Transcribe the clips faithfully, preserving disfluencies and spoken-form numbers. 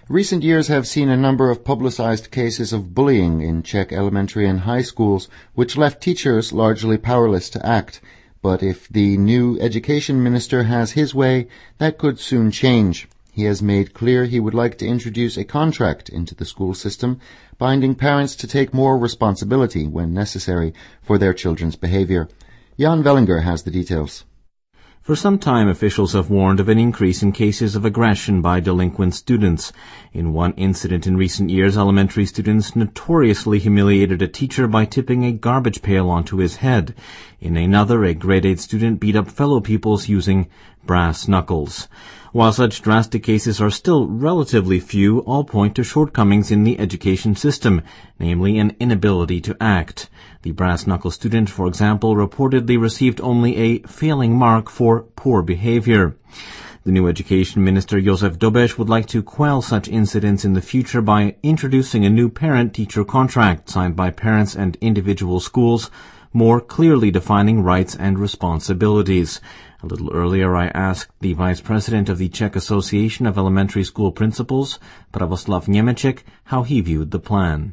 Recent years have seen a number of publicized cases of bullying in Czech elementary and high schools, which left teachers largely powerless to act. But if the new education minister has his way, that could soon change. He has made clear he would like to introduce a contract into the school system, binding parents to take more responsibility when necessary for their children's behavior. Jan Vellinger has the details. For some time, officials have warned of an increase in cases of aggression by delinquent students. In one incident in recent years, elementary students notoriously humiliated a teacher by tipping a garbage pail onto his head. In another, a grade eight student beat up fellow pupils using brass knuckles. While such drastic cases are still relatively few, all point to shortcomings in the education system, namely an inability to act. The brass-knuckle student, for example, reportedly received only a failing mark for poor behavior. The new education minister, Josef Dobeš, would like to quell such incidents in the future by introducing a new parent-teacher contract signed by parents and individual schools, more clearly defining rights and responsibilities. A little earlier, I asked the vice president of the Czech Association of Elementary School Principals, Pravoslav Němeček, how he viewed the plan.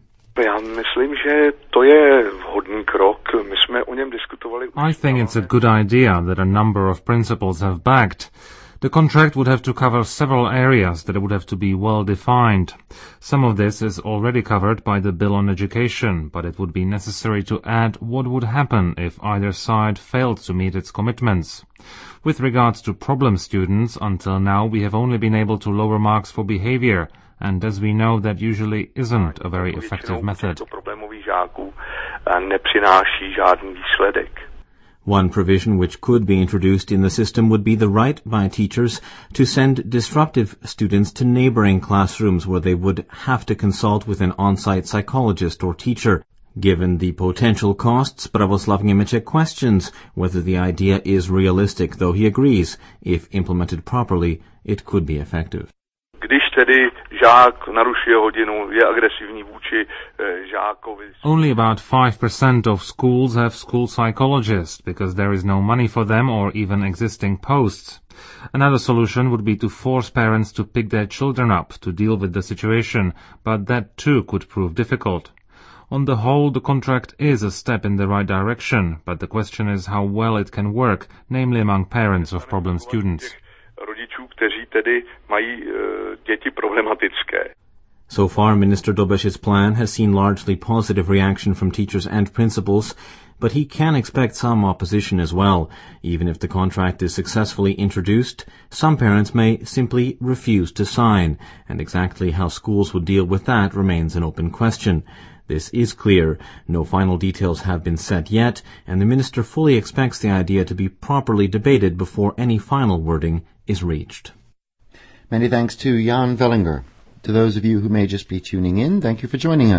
I think it's a good idea that a number of principals have backed. The contract would have to cover several areas that would have to be well defined. Some of this is already covered by the Bill on Education, but it would be necessary to add what would happen if either side failed to meet its commitments. With regards to problem students, until now we have only been able to lower marks for behavior, and as we know, that usually isn't a very effective method. One provision which could be introduced in the system would be the right by teachers to send disruptive students to neighboring classrooms where they would have to consult with an on-site psychologist or teacher. Given the potential costs, Pravoslav Němeček questions whether the idea is realistic, though he agrees, if implemented properly, it could be effective. Only about five percent of schools have school psychologists because there is no money for them or even existing posts. Another solution would be to force parents to pick their children up to deal with the situation, but that too could prove difficult. On the whole, the contract is a step in the right direction, but the question is how well it can work, namely among parents of problem students. So far, Minister Dobeš's plan has seen largely positive reaction from teachers and principals, but he can expect some opposition as well. Even if the contract is successfully introduced, some parents may simply refuse to sign, and exactly how schools would deal with that remains an open question. This is clear. No final details have been set yet, and the minister fully expects the idea to be properly debated before any final wording is reached. Many thanks to Jan Vellinger. To those of you who may just be tuning in, thank you for joining us.